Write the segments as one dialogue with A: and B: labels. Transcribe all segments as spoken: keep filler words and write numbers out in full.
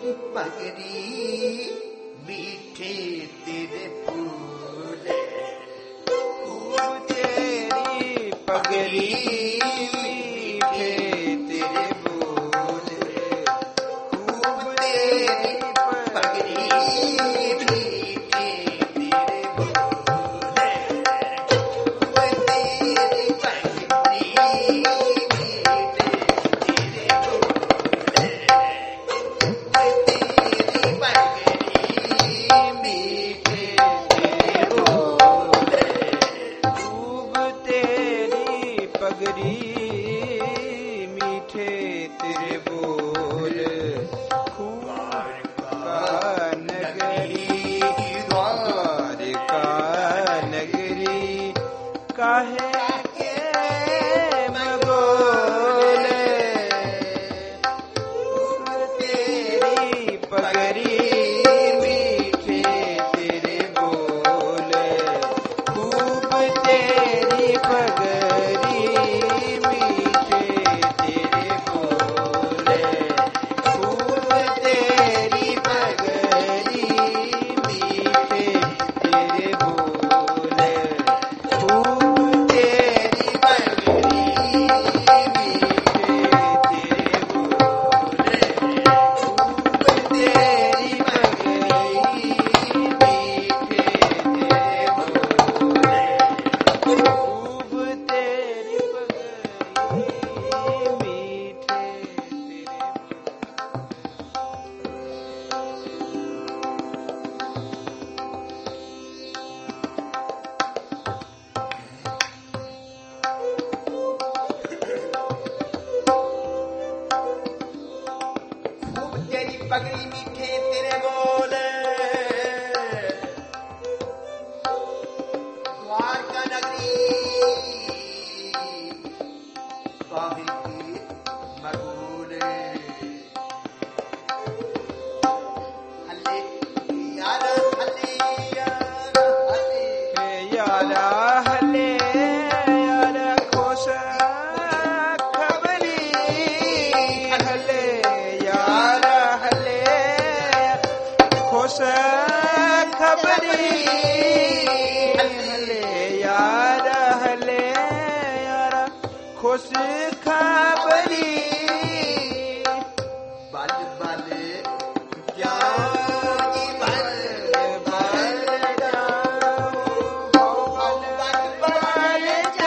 A: पगड़ी मीठे तेरे फूल, खूब तेरी पगड़ी मीठे तेरे बोल, खूब तेरी पगड़ी मीठे तेरे बोल, खूब तेरी पगड़ी मीठे तेरे बोल, खूब नगरी द्वारका नगरी काहे के मगोले, तेरी पगड़ी मीठे तेरे बोल, खूब तेरी पगड़ी मीठे तेरे बोल, खूब तेरी पगड़ी मीठे तेरे बोल, खूब तेरी पगड़ी पगड़ी मीठे तेरे बोल, द्वारका नगरी काहे के मगोले, हल्ले यारा हल्ले यारा हल्ले यारा हल्ले यारा खुश खबरी हल्ले यारा खुश खबरी हले यार हले यार खुश खबरी, बल बल जाओ बल बल जाओ बल बल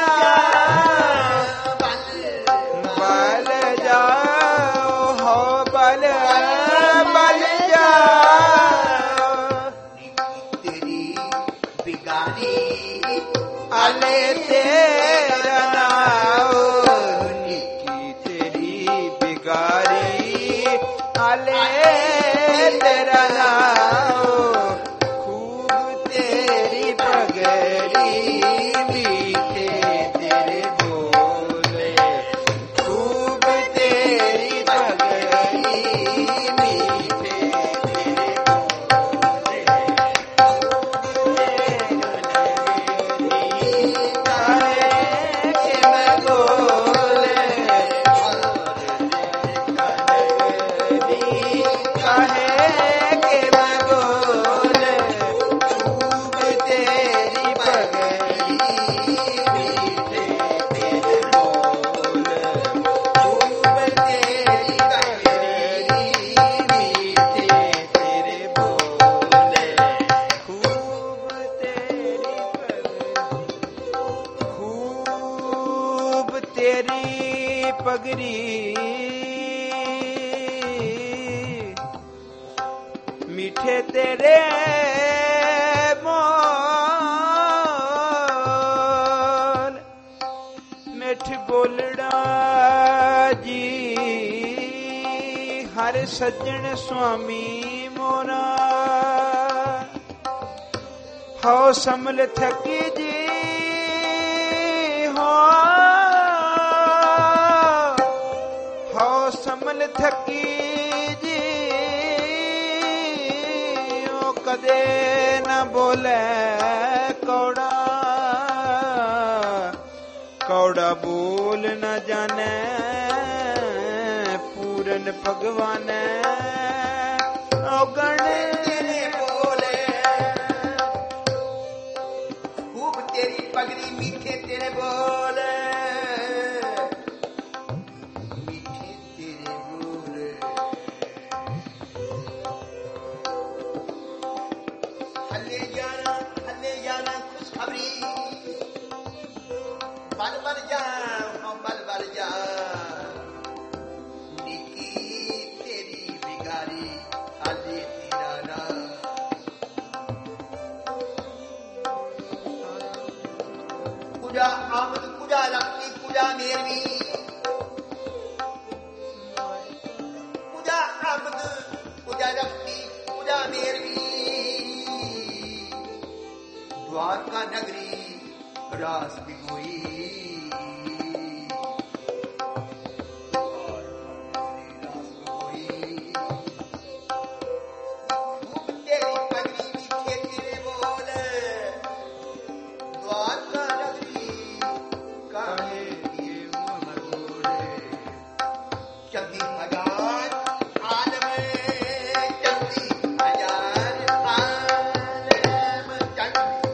A: जाओ बल बल जाओ हो बल बल आले तेरा नाम निकी तेरी बिगारी, आले तेरा नाम खूब तेरी पगड़ी मीठे तेरे बोल, खूब तेरी पगड़ी मीठे तेरे पगड़ी मीठे तेरे बोल, मिठ बोलड़ा जी हर सज्जन स्वामी मोरा, हो समल थकी जी हो समल थकी जी ओ कदे न बोले कौड़ा, कौड़ा बोल न जाने पूरन भगवान, ਔਗਣ
B: ਤੇਰੇ ਬੋਲੇ ਖੂਬ ਤੇਰੀ ਪਗੜੀ ਮਿੱਠੇ ਤੇਰੇ ਬੋਲੇ ਮਿੱਠੇ ਤੇਰੇ ਬੋਲੇ ਹੱਲੇ ਜਾਣਾ ਹੱਲੇ ਜਾਣਾ ਖੁਸ਼ਖਬਰੀ ਬਲ ਬਲ ਜਾ ਹਾਂ ਬਲ ਬਲ ਜਾ ਨਿੱਕੀ ਤੇਰੀ ਬਿਗਾਰੀ ਹਾਲੇ ਤੇਰਾ ਨਾ ਕੁਜਾ ਆਮਦ ਕੁਜਾ ਰੱਖੀ ਕੁਜਾ ਮੇਰਵੀ ਕੁਜਾ ਆਮਦ ਕੁਜਾ ਰੱਖੀ ਕੁਜਾ ਮੇਰਵੀ द्वारका नगरी रास बिगोई रास बिगोई खूब तेरी पगड़ी मीठे तेरे बोले द्वारका नगरी काहे ये मगोड़े चंदी हजार आलम चंदी हजार आलम चंदी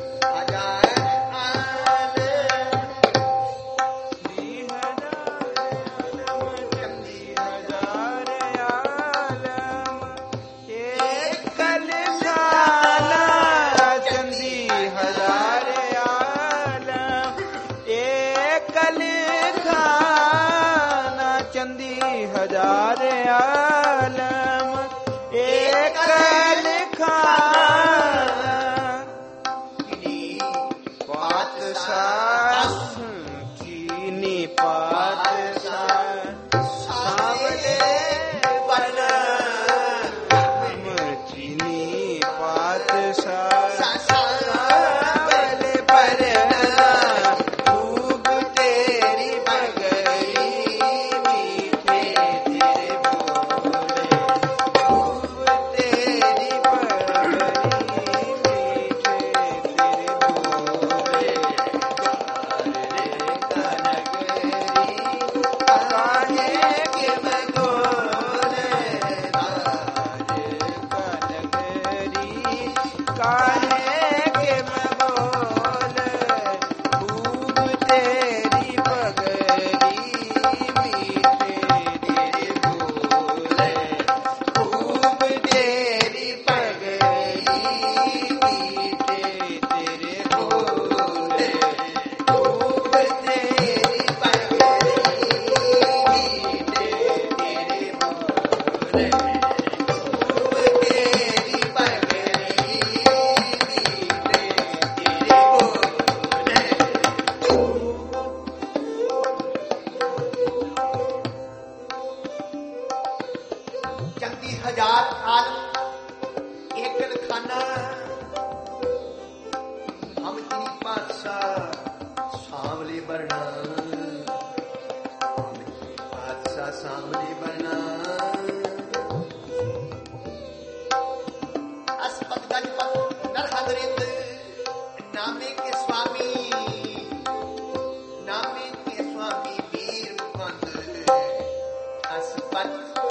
A: हजार आलम एक लिखा पातशाह चीनी पातशाह सावले पर चीनी पातशाह सावले पर खूब तेरी पगड़ी मीठे तेरे बोले खूब तेरी पगड़ी मीठे तेरे बोले काहे के मगोरे तारे कनगरी काहे के मगोले खूब तेरी पगड़ी मीठे तेरे बोले खूब तेरी पगड़ी मीठे तेरे बोले खूब तेरी पगड़ी मीठे तेरे बोले खूब तेरी पगड़ी
B: चंदी हजार आलम एक खाना हम तेरी पातशाह सांवले बरना हम तेरी पातशाह सांवले बरना अस्पत गजपत नरहरिंद नामे के स्वामी नामे के स्वामी वीर मुकुंद अस्पत